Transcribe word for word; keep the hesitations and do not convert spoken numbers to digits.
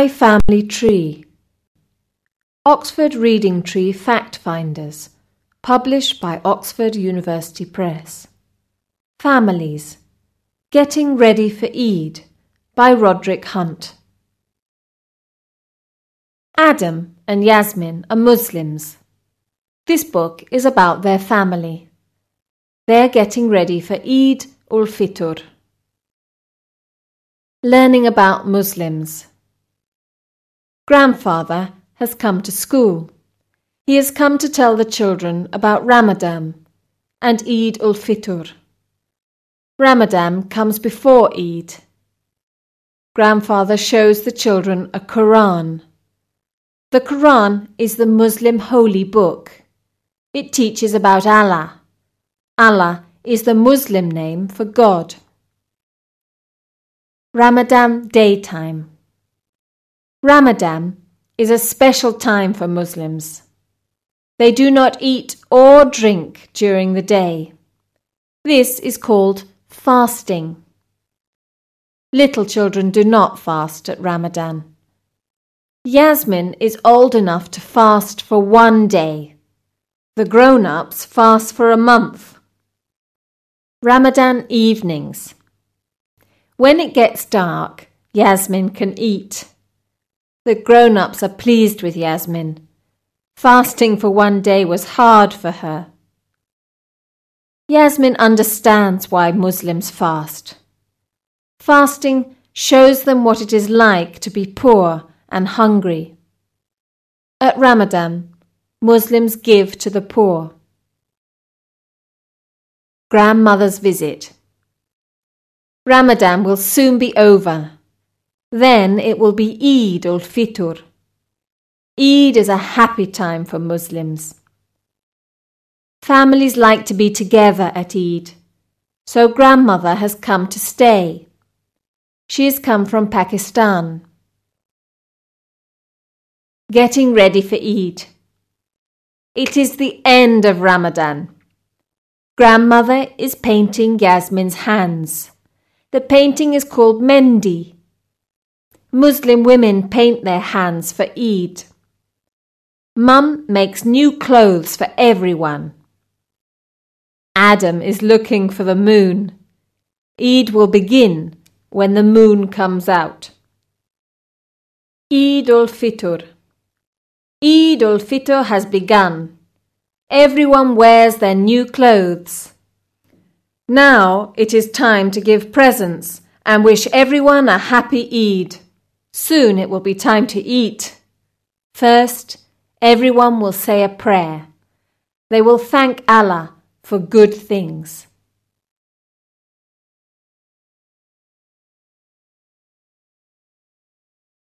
My Family Tree. Oxford Reading Tree Fact Finders, published by Oxford University Press. Families. Getting Ready for Eid by Roderick Hunt. Adam and Yasmin are Muslims. This book is about their family. They're getting ready for Eid ul-Fitr. Learning about Muslims. Grandfather has come to school. He has come to tell the children about Ramadan and Eid ul-Fitr. Ramadan comes before Eid. Grandfather shows the children a Quran. The Quran is the Muslim holy book. It teaches about Allah. Allah is the Muslim name for God. Ramadan Daytime. Ramadan is a special time for Muslims. They do not eat or drink during the day. This is called fasting. Little children do not fast at Ramadan. Yasmin is old enough to fast for one day. The grown-ups fast for a month. Ramadan evenings. When it gets dark, Yasmin can eat. The grown-ups are pleased with Yasmin. Fasting for one day was hard for her. Yasmin understands why Muslims fast. Fasting shows them what it is like to be poor and hungry. At Ramadan, Muslims give to the poor. Grandmother's visit. Ramadan will soon be over. Then it will be Eid ul-Fitr. Eid is a happy time for Muslims. Families like to be together at Eid, so grandmother has come to stay. She has come from Pakistan. Getting ready for Eid. It is the end of Ramadan. Grandmother is painting Yasmin's hands. The painting is called Mendi. Muslim women paint their hands for Eid. Mum makes new clothes for everyone. Adam is looking for the moon. Eid will begin when the moon comes out. Eid ul-Fitr. Eid ul-Fitr has begun. Everyone wears their new clothes. Now it is time to give presents and wish everyone a happy Eid. Soon it will be time to eat. First, everyone will say a prayer. They will thank Allah for good things.